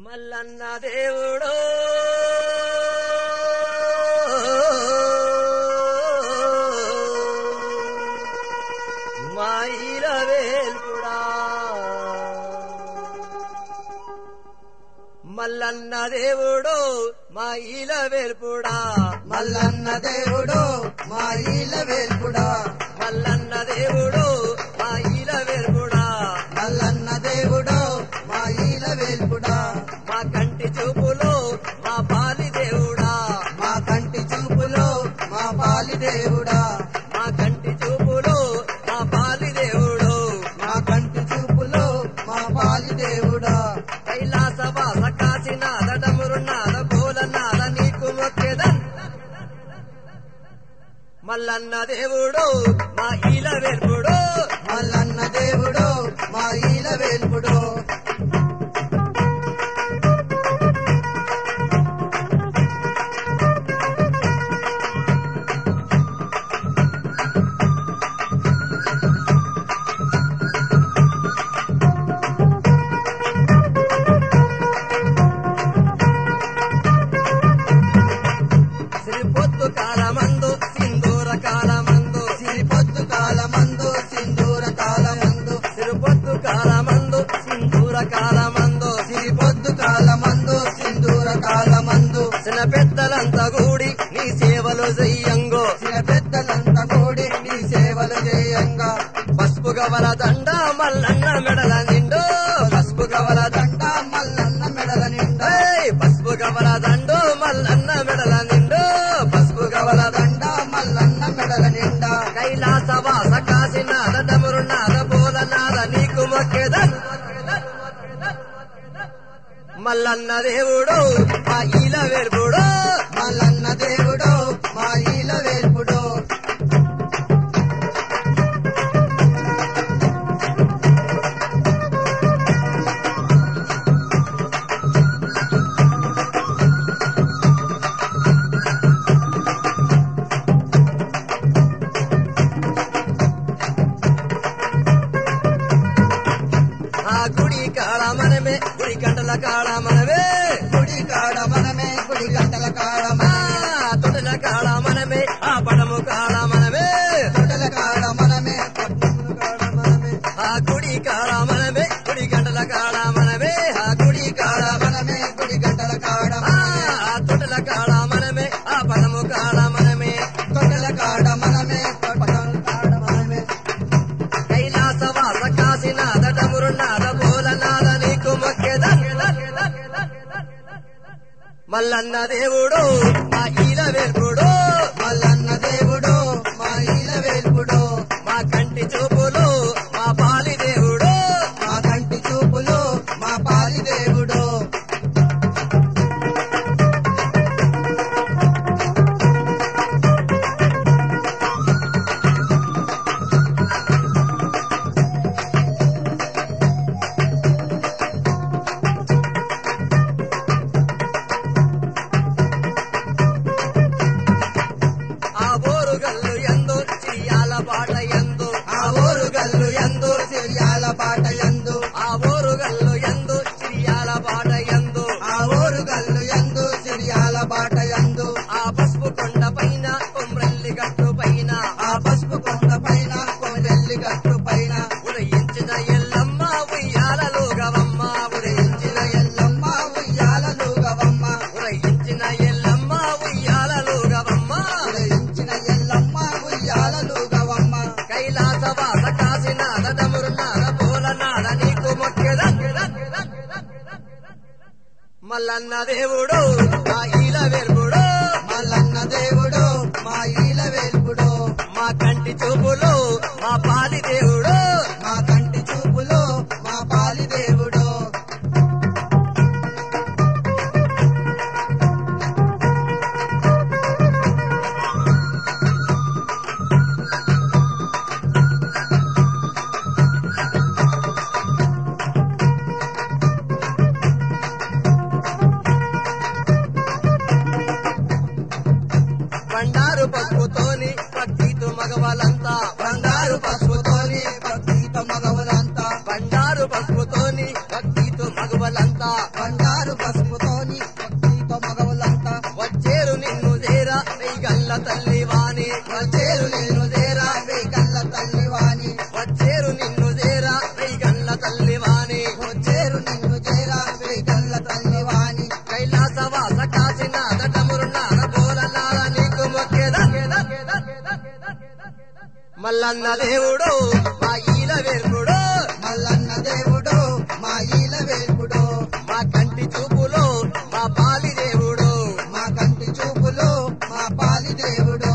మల్లన్న దేవుడు మాయిల వేల్పుడా మల్లన్న దేవుడు మాయిల వేల్పుడా మల్లన్న దేవుడు మాయిల వేల్పుడా మల్లన్న దేవుడు మాయిల వేల్పుడా మల్లన్న దేవుడు మాయిల వేల్పుడా మా కంటి చూపులో మా పాలి దేవుడా మా కంటి చూపులో మా పాలి దేవుడా మా కంటి చూపులో మా పాలి దేవుడు మా కంటి చూపులో మా పాలి దేవుడా కైలాసవాస కాశీనాథ డమురునాథ భోలనాథ నీకు మొక్కెదన్ మల్లన్న దేవుడు మా ఈల వేల్పుడు మల్లన్న దేవుడు మాయిల వేల్పుడు సిరిపొద్దు కాలమందు సింధూర కాలమందు సిరిపొద్దు కాలమందు సింధూర కాలమందు సిరిపొద్దు కాలమందు సింధూర కాలమందు సిరిపొద్దు కాలమందు సింధూర కాలమందు చిన్న పెద్దలంతా కూడి నీ సేవలు చెయ్యంగో చిన్న పెద్దలంతా కూడి నీ సేవలు చేయంగా పసుపు గవల దండ మల్లన్న మెడల నిండు పసుపు గవల దండ దండ మల్లన్న మెడల నిండా పసుపు గవల దండు మల్లన్న మెడల నిండు పసుపు గవల దండ మల్లన్న మెడల నిండా కైలాసవాస కాశీనాథ డమురునాథ భోలనాథ నీకు మొక్కెదన్ మల్లన్న దేవుడు మా ఈల వేల్పుడు మల్లన్న దేవుడు మాయిల వేల్పుడు ఆ గుడి కాడ మనమే గుడి గంటల కాడ మనమే గుడి కాడ మనమే గుడి గంటల కాడ ఆ మనమే తొడల కాడ మనమే ఆ పడము కాడ మనమే తొడల కాడ మనమే పట్టణముల కాడ మనమే ఆ గుడి కాడ మనమే గుడి గంటల కాడ మనమే ఆ గుడి కాడ మనమే గుడి గంటల కాడ ఆ మనమే తొడల కాడ మనమే ఆ పడము కాడ మనమే తొడల కాడ మనమే పట్టణముల కాడ మనమే కైలాసవాస కాశీనాథ డమురునాథ భోలనాథ నీకు మొక్కెదన్ మల్లన్న దేవుడు మా ఈల వేల్పుడు మల్లన్న దేవుడు మాయిల వేల్పుడు మా కంటి చూపులు మా పాలి దేవుడు మా కంటి చూపులు మా పాలి దేవుడు ఆ ఓరుగల్లు ఎందు చిరియాల బాట ఎందు ఆ ఊరుగల్లు ఎందు సిరియాల పాట ఎందు ఆ ఓరుగల్లు ఎందు చిరియాల బాట ఎందు ఆ ఊరుగల్లు ఎందు సిరియాల బాట ఎందు ఆ పసుపు కొండ పైన కొమ్రెల్లి గట్టు పైన ఆ పసుపు కొండ పైన కొండెల్లి గట్టు పైన ఉదయించిన ఎల్లమ్మ ఉయ్యాలలోగవమ్మ ఉదయించిన ఎల్లమ్మ ఉయ్యాలలుగవమ్మ ఉదయించిన ఎల్లమ్మ ఉయ్యాలలోగవమ్మ ఉదయించిన ఎల్లమ్మ ఉయ్యాలలుగవమ్మ కైలాసవాస కాశీనాథ డమురునాథ భోలనాథ నీకు మొక్కెదన్ మల్లన్న దేవుడు మా ఈల వేల్పుడు మల్లన్న దేవుడు మాయిల వేల్పుడు మా కంటి చూపులు మా పాలి దేవుడు మా కంటి చూపులు మా పాలి దేవుడు బండారు పసుపుతోని భక్తితో మగవాళ్ళంతా బంగారు బండారు పసుపుతోని భక్తితో మగవులంతా వచ్చేరు నిన్ను చేరా వెయ్యగల్ల తల్లివాణి వచ్చేరు నిన్ను చేరా వేగల్ల తల్లివాణి వచ్చేరు నిన్ను చేరా వెయ్యగల్ల తల్లివాణి వచ్చేరు నిన్ను చేరా వేగల్ల తల్లివాణి కైలాసవాస కాశీనాథ డమరునాథ బోలనాథ నీకు మొక్కేదా మల్లన్న దేవుడు మా ఈల వేర్పుడు మల్లన్న దేవుడు మా ఈల వేల్పుడు మా కంటి చూపులో మా పాలి దేవుడు మా కంటి చూపులో మా పాలి దేవుడు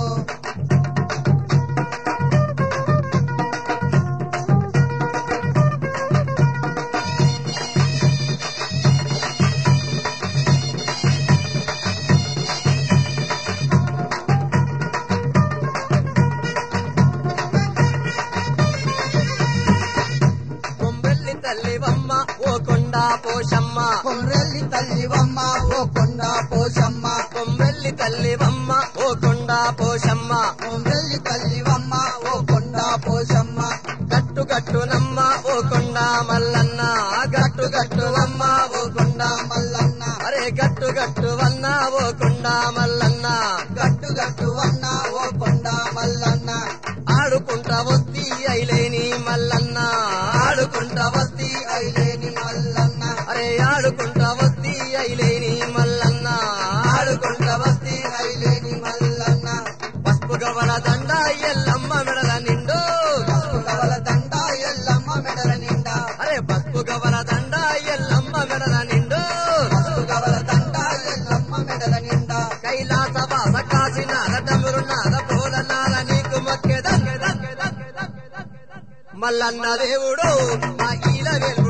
కొంబెల్లి తల్లివమ్మ ఓ కొండా పోషమ్మ కొమ్రెల్లి తల్లివమ్మ ఓ కొండ పోషమ్మ కొంబెల్లి తల్లివమ్మ ఓ కొండా పోషమ్మ కొమ్రెల్లి తల్లివమ్మ ఓ కొండ పోషమ్మ గట్టు గట్టునమ్మ ఓ కొండా మల్లన్న గట్టు గట్టువమ్మ ఓ కొండా మల్లన్న అరే గట్టు గట్టువన్న ఓ కొండా మల్లన్న గట్టు గట్టు అన్న ఓ కొండ మల్లన్న ఆడుకుంటా వస్తి ఐలేని మల్లన్న ఆడుకుంటా వస్తి ఐలేని మల్లన్న అరే ఆడుకుంటా వస్తి ఐలేని మల్లన్న ఆడుకుంటా వస్తి ఐలేని మల్లన్న పసుపు గవల దండ ఎల్లమ్మ మెడల నిండు పసుపు కవల దండ ఎల్లమ్మ మెడల నిండా అరే పసుపు గవల దండ ఎల్లమ్మ మెడల నిండు పసుపు కవల దండ ఎల్లమ్మ మెడల నిండా కైలాస వాస కాశీనాథ డమరునాథ బోలనాథ నీకు మొక్కేదా మల్లన్న దేవుడు మా ఈల వెల్పు